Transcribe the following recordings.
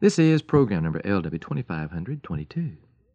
This is program number LW2522.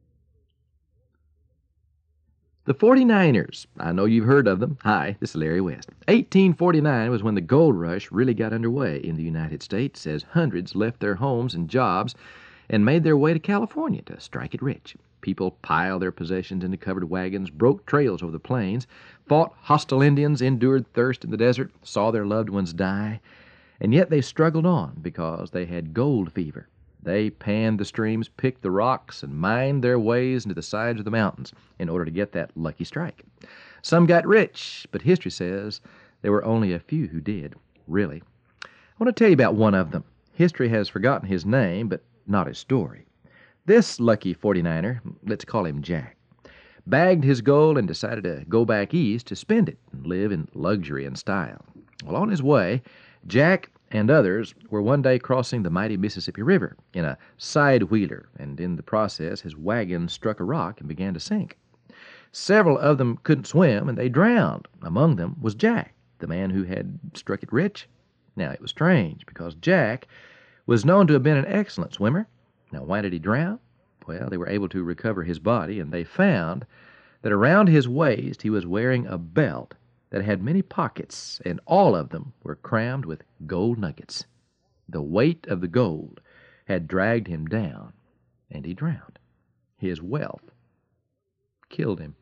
The 49ers. I know you've heard of them. Hi, this is Larry West. 1849 was when the gold rush really got underway in the United States, as hundreds left their homes and jobs and made their way to California to strike it rich. People piled their possessions into covered wagons, broke trails over the plains, fought hostile Indians, endured thirst in the desert, saw their loved ones die, and yet they struggled on because they had gold fever. They panned the streams, picked the rocks, and mined their ways into the sides of the mountains in order to get that lucky strike. Some got rich, but history says there were only a few who did, really. I want to tell you about one of them. History has forgotten his name, but not his story. This lucky 49er, let's call him Jack, bagged his gold and decided to go back east to spend it and live in luxury and style. Well, on his way, Jack and others were one day crossing the mighty Mississippi River in a side-wheeler, and in the process his wagon struck a rock and began to sink. Several of them couldn't swim, and they drowned. Among them was Jack, the man who had struck it rich. Now, it was strange, because Jack was known to have been an excellent swimmer. Now, why did he drown? Well, they were able to recover his body, and they found that around his waist he was wearing a belt that had many pockets, and all of them were crammed with gold nuggets. The weight of the gold had dragged him down, and he drowned. His wealth killed him.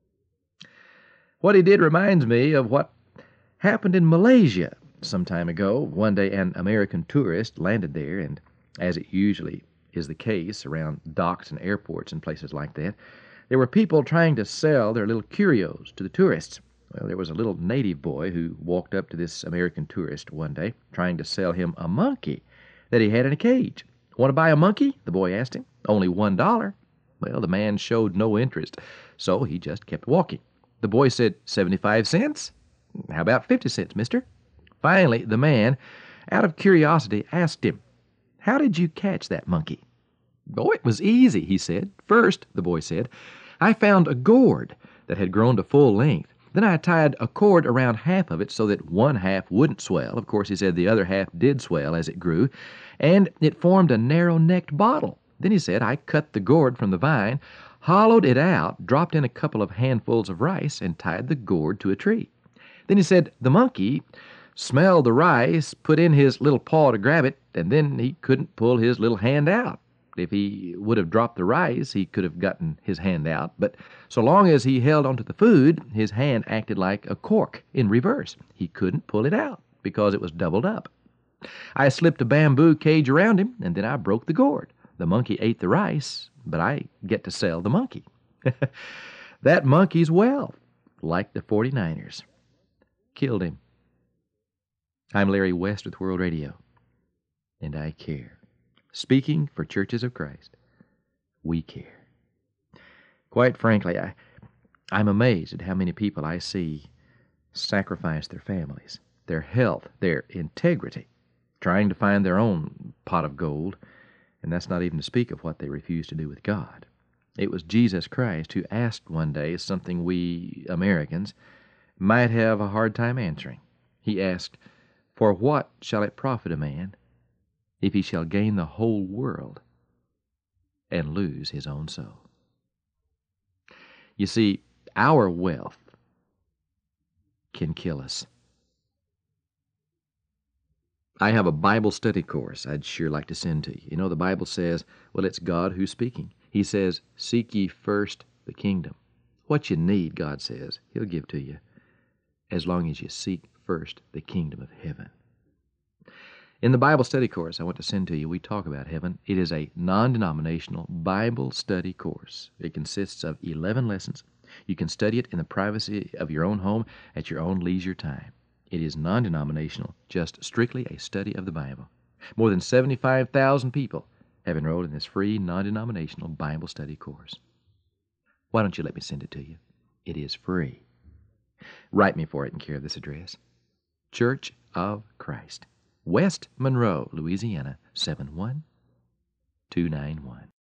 What he did reminds me of what happened in Malaysia some time ago. One day an American tourist landed there, and as it usually is the case around docks and airports and places like that, there were people trying to sell their little curios to the tourists. Well, there was a little native boy who walked up to this American tourist one day, trying to sell him a monkey that he had in a cage. "Want to buy a monkey?" the boy asked him. "Only $1. Well, the man showed no interest, so he just kept walking. The boy said, "75 cents? How about 50 cents, mister?" Finally, the man, out of curiosity, asked him, "How did you catch that monkey?" "Oh, it was easy," he said. "First," the boy said, "I found a gourd that had grown to full length. Then I tied a cord around half of it so that one half wouldn't swell." Of course, he said the other half did swell as it grew, and it formed a narrow-necked bottle. Then he said I cut the gourd from the vine, hollowed it out, dropped in a couple of handfuls of rice, and tied the gourd to a tree. Then he said the monkey smelled the rice, put in his little paw to grab it, and then he couldn't pull his little hand out. If he would have dropped the rice, he could have gotten his hand out, but so long as he held onto the food, his hand acted like a cork in reverse. He couldn't pull it out because it was doubled up. I slipped a bamboo cage around him, and then I broke the gourd. The monkey ate the rice, but I get to sell the monkey. That monkey's wealth, like the 49ers, killed him. I'm Larry West with World Radio, and I care. Speaking for Churches of Christ, we care. Quite frankly, I'm amazed at how many people I see sacrifice their families, their health, their integrity, trying to find their own pot of gold, and that's not even to speak of what they refuse to do with God. It was Jesus Christ who asked one day something we Americans might have a hard time answering. He asked, "For what shall it profit a man if he shall gain the whole world and lose his own soul?" You see, our wealth can kill us. I have a Bible study course I'd sure like to send to you. You know, the Bible says, well, it's God who's speaking. He says, "Seek ye first the kingdom." What you need, God says, He'll give to you, as long as you seek first the kingdom of heaven. In the Bible study course I want to send to you, we talk about heaven. It is a non-denominational Bible study course. It consists of 11 lessons. You can study it in the privacy of your own home at your own leisure time. It is non-denominational, just strictly a study of the Bible. More than 75,000 people have enrolled in this free non-denominational Bible study course. Why don't you let me send it to you? It is free. Write me for it in care of this address: Church of Christ, West Monroe, Louisiana, 71291.